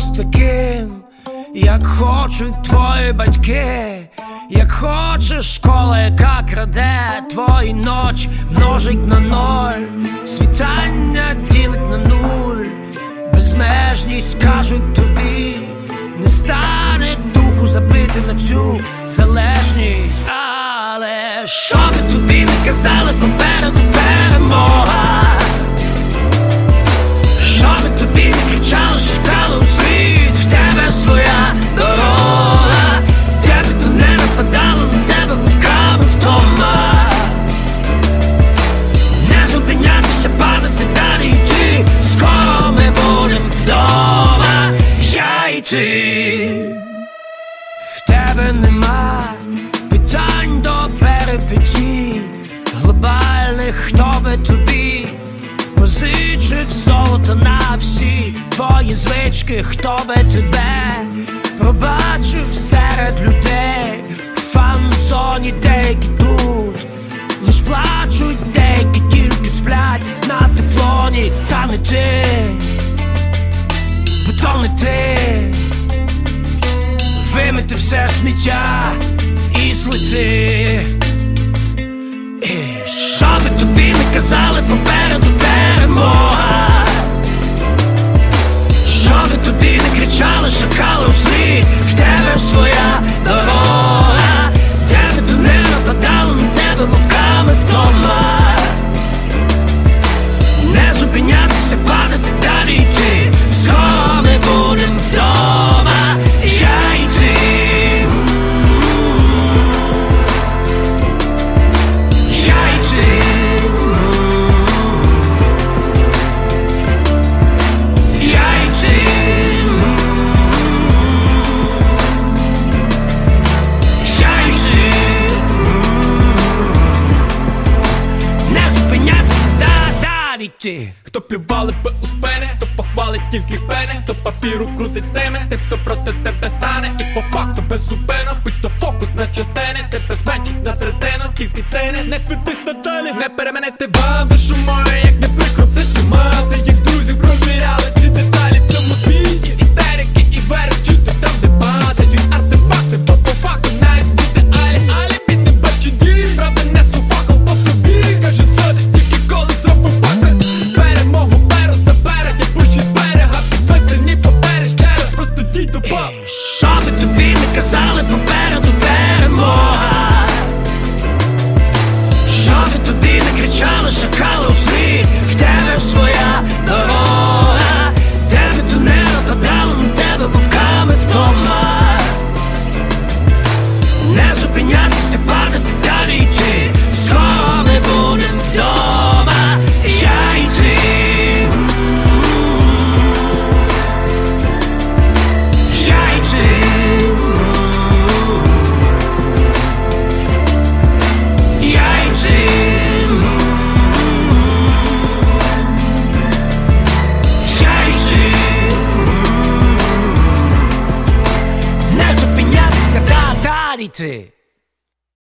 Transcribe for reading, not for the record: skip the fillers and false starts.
будь таким, як хочуть твої батьки. Як хочеш школа, яка краде твої ночі, множить на ноль, світання ділить на нуль. Безмежність, кажуть тобі, не стане духу забити на цю залежність. Але що би тобі не казали, попереду перемога. Що би тобі не кричали, шукали у світ, в тебе своя дорога. Тебе то не нападало, на тебе вовками вдома. Не зупинятися, падати далі йти, скоро ми будем вдома, я і ти. В тебе нема питань до перипетій глобальних, хто би тобі позичив золото на всі твої звички, хто би тебе пробачив серед людей. В фан-зоні деякі тут лиш плачуть, деякі тільки сплять на тефлоні. Та не ти, бо то не ти. Вимити все сміття і злети. І що би тобі не казали, попереду перемога. Що би тобі не кричали, шукали у світ, в тебе своя дорога. Тебе то не нападало, на тебе вовками вдома. Не зупинятися, падати далі йти, скоро ми будем вдома, я і ти. Хто плювали би у спини, хто похвалить тільки пени, хто папіру крутить з ними, тим, хто проти тебе стане. І по факту без зупину, будь то фокус на частини, тебе зменшить на третину, тільки тини. Не квитись надалі, не переманити вам душу мою, як не прикро, це ж нема. Це як друзів провіряли ці деталі в цьому світі. Істерики і верх, чути там дебати, від артефакти, бо по факту навіть в ідеалі. Алібі не бачу дій, правда несу факел по собі. Кажуть, содиш тільки коли зробив пакость. Перемогу беру, заберу, я пущу з берега. Підписані папери ще раз, просто дій до баб. Що би тобі не казали, попереду перемога. Що би тобі не кричали, шукали